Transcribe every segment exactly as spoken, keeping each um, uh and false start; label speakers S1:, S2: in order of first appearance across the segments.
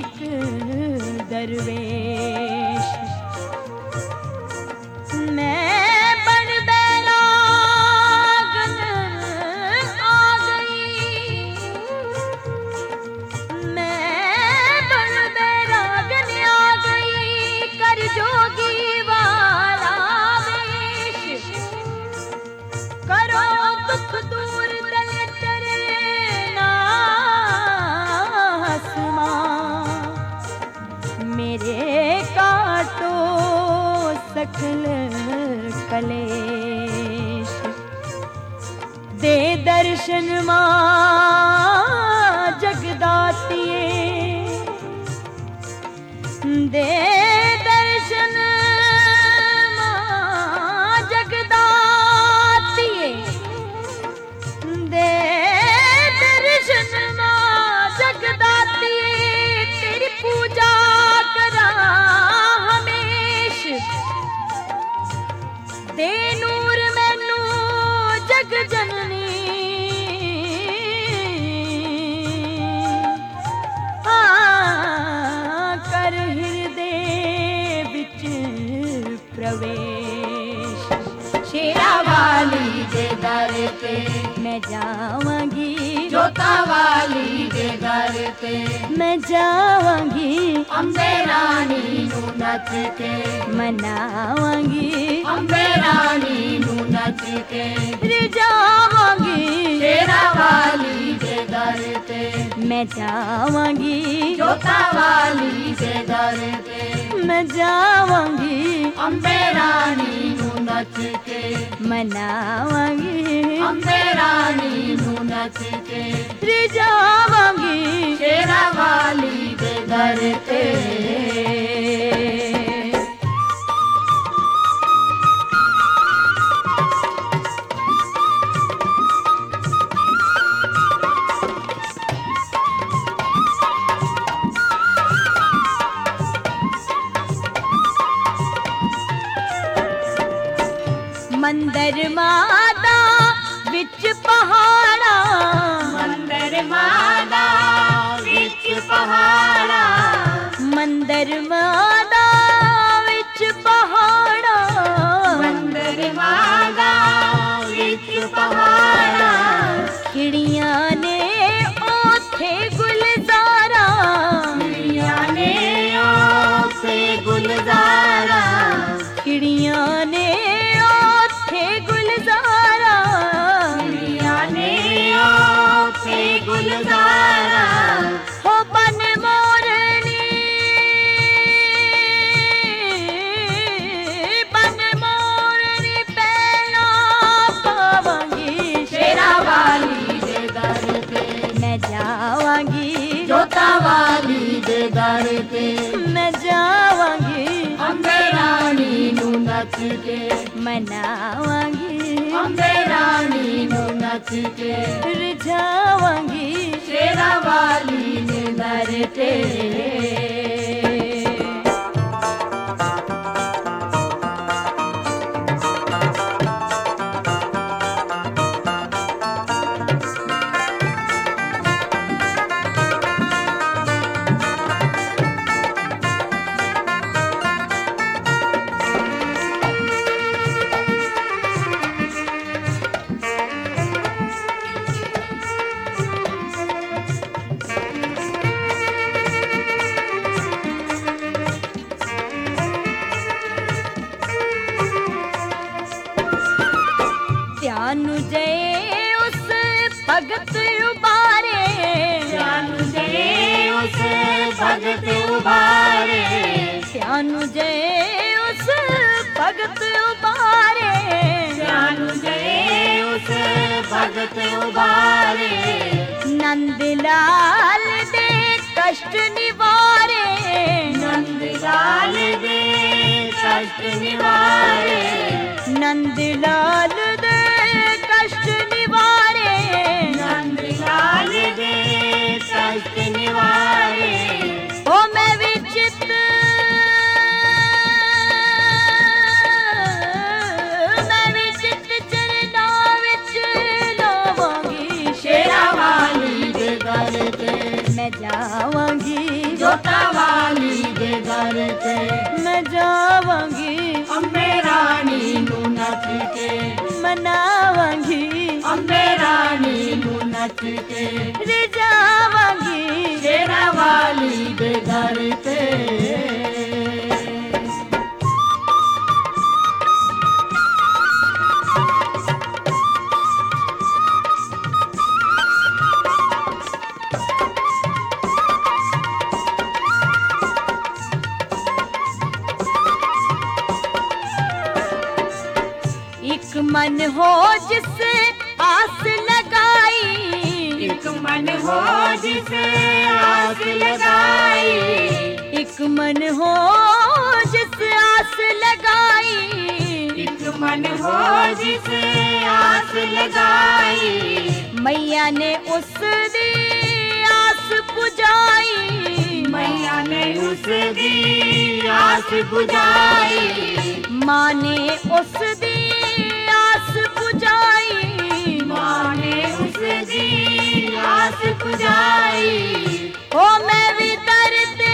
S1: एक दरवेश। मैं बन बैरागन आ गई, मैं बन बैरागन आ गई, कर जोगी वाला वेश। करो दुख दूर दले तरना आसमां, मेरे काटो सकल कलेश। दे दर्शन मां जगदातिए, दे दर्शन मां जगदातिए, दे दर्शन मां जगदातिए। तेरी पूजा करा हमेश, दे नूर मैनू जग जननी। हाँ कर हृदय विच प्रवेश।
S2: शेरा वाली दे दर ते
S1: मैं जावांगी,
S2: जोता वाली दे दर ते
S1: मैं जावांगी,
S2: अम्बे रानी नू नच के
S1: मनावांगी,
S2: अम्बे रानी नू नच के
S1: रिझावांगी।
S2: शेरा वाली दे दर ते
S1: मैं जावांगी,
S2: जोता वाली दे दर ते
S1: मैं जावांगी,
S2: अम्बे रानी नू नच के
S1: मनावांगी,
S2: अम्बे रानी नू नच के
S1: रिझावांगी।
S2: शेरा वाली दे दर ते।
S1: मंदर मादा विच पहाड़ा,
S2: मंदिर मादा विच पहाड़ा,
S1: मंदर मादा विच पहाड़ा,
S2: मंदिर मादा विच पहाड़ा।
S1: खिड़ियां ने ओथे गुलजारा,
S2: खिड़ियां ने ओथे गुलजारा,
S1: खिड़ियां ने ओथे गुलजारा,
S2: खिड़ियां ने ओथे गुलजारा।
S1: हो बन मोरनी, बन मोरनी पहला पावांगी।
S2: शेरा वाली दे दर ते
S1: मैं जावांगी,
S2: जोता वाली दे दर ते
S1: मैं जावांगी,
S2: अम्बे रानी नू नच के
S1: मनावांगी,
S2: अम्बे रानी नू नच के
S1: रिझावांगी।
S2: शेरा वाली दे दर ते।
S1: ध्यानु जय उस भगत उबारे,
S2: ध्यानु जय उस भगत उबारे,
S1: ध्यानु जय उस भगत उबारे,
S2: ध्यानु जय उस भगत उबारे।
S1: नंद लाल दे कष्ट निवारे,
S2: नंद लाल दे कष्ट निवारे,
S1: नंद लाल दे कष्ट निवारे,
S2: नंद लाल दे कष्ट निवारे।
S1: ओ मैं विचित मैं विचित चरना विच लावांगी।
S2: शेरा वाली दे दर ते
S1: मैं जावांगी,
S2: जो जोता वाली दे दर ते
S1: मैं जावांगी
S2: अंबे रानी नू नच के
S1: मनावांगी
S2: अंबे रानी नू नच के
S1: रिझावांगी
S2: शेरा वाली दे दर ते
S1: एक मन हो जिस आस लगाई
S2: एक मन हो जिसे आस लगाई
S1: एक मन हो जिस आस लगाई
S2: एक मन हो जिसे आस लगाई
S1: मैया ने उस दी आस पुजाई
S2: मैया ने उस दी आस बुझाई
S1: माँ ने उस दी आस पुजाई
S2: माँ ने उस दी आस बुझाई
S1: ओ मैं भी दर्दे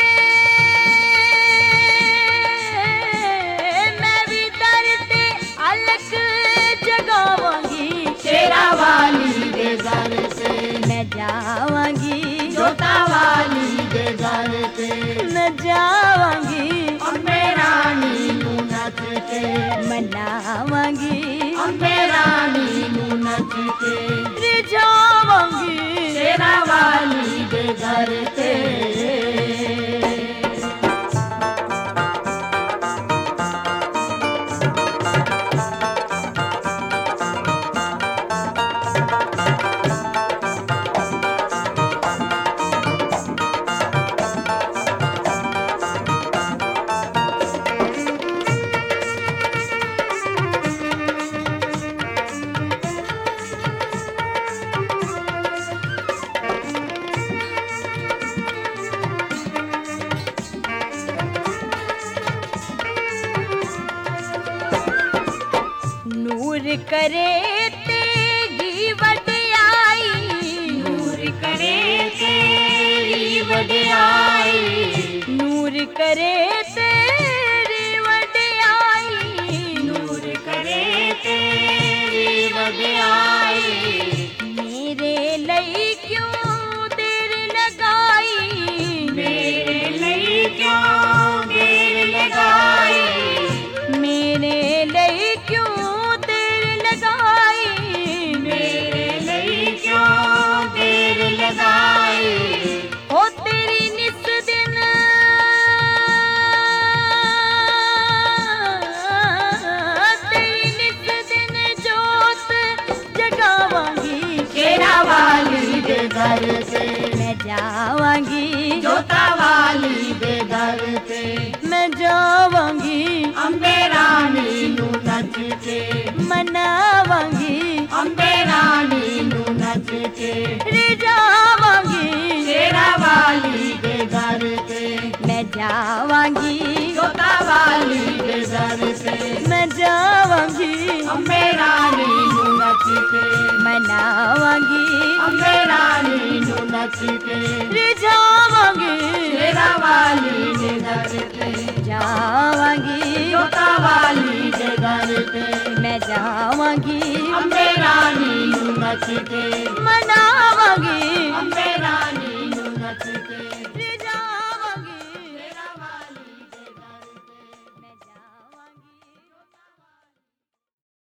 S1: मैं भी दर्दे अलग जगावांगी
S2: शेरा वाली दे दर से
S1: मैं जावांगी
S2: जोता वाली दे दर से
S1: मैं जावांगी
S2: अंबे रानी नू नच के
S1: मनावांगी
S2: अंबे रानी नू नच के
S1: रिझावांगी
S2: शेरा वाली दे दर ते
S1: नूर करे तेगी वडियाई
S2: नूर करे तेरी वडियाई
S1: नूर करे तेरी वडियाई
S2: नूर करे तेरी वडियाई
S1: मेरे लई क्यों देर लगाई
S2: मेरे लिए क्यों देर लगाई
S1: मेरे लई क्यों देर लगाई
S2: मेरे लिए क्यों देर लगाई
S1: ओ तेरी निस दिन तेरी निस दिन जोत जगावांगी
S2: शेरा वाली दे दर से
S1: मैं जावांगी
S2: जोता वाली दे दर से
S1: मैं जावांगी
S2: अंबे रानी नू नच के
S1: मनावांगी
S2: अंबे रानी नू नच के
S1: रिझावांगी
S2: शेरा वाली दे दर से
S1: मैं जावांगी
S2: जोता वाली दे दर से
S1: मैं जावांगी
S2: अंबे रानी नू नच के
S1: मनावांगी
S2: अंबे रानी नू नच के
S1: रिझावांगी
S2: शेरा वाली दे दर से
S1: जावांगी
S2: जोता वाली दे दर से
S1: मैं जावांगी
S2: अंबे रानी नू नच के
S1: मनावांगी
S2: अंबे रानी नू नच के